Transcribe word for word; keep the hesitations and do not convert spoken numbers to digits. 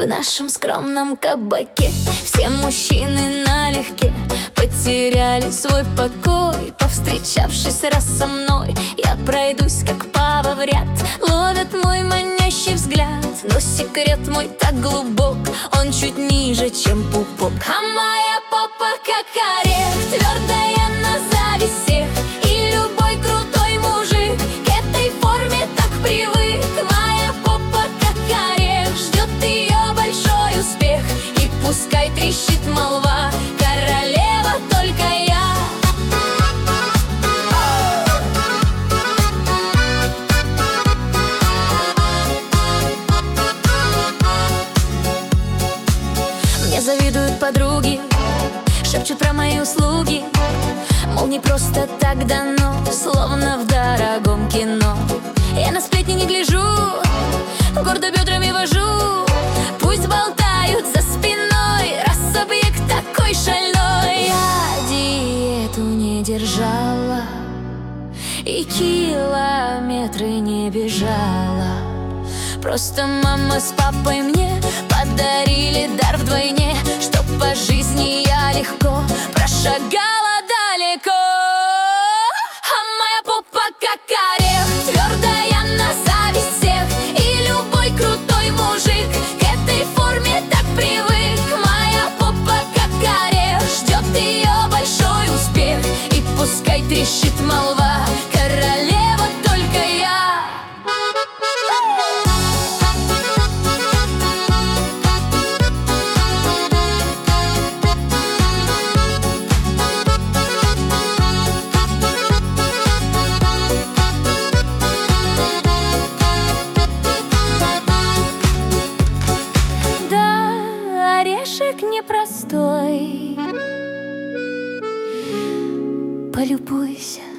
в нашем скромном кабаке. Все мужчины налегке потеряли свой покой. Повстречавшись раз со мной, я пройдусь как пава в ряд. Ловят мой манящий взгляд, но секрет мой так глубок, он чуть ниже, чем пупок. А моя попа как орех, твердая на зависть всех. И любой крутой мужик к этой форме так привык. Моя попа как орех, ждет ее большой успех. И пускай трещит молва, королева только я. Мне завидуют подруги, шепчут про мои услуги, мол, не просто так дано, словно в дорогом кино. Я на сплетни не гляжу, гордо бедрами вожу. Пусть болтают за спиной, раз объект такой шальной. Я диету не держала и километры не бежала. Просто мама с папой мне подарили дар вдвойне, чтоб по жизни я легко прошагала далеко. А моя попа как орех, твердая на зависть всех. И любой крутой мужик к этой форме так привык. Моя попа как орех, ждет ее большой успех. И пускай трещит молва, королева только я. Орешек непростой, полюбуйся.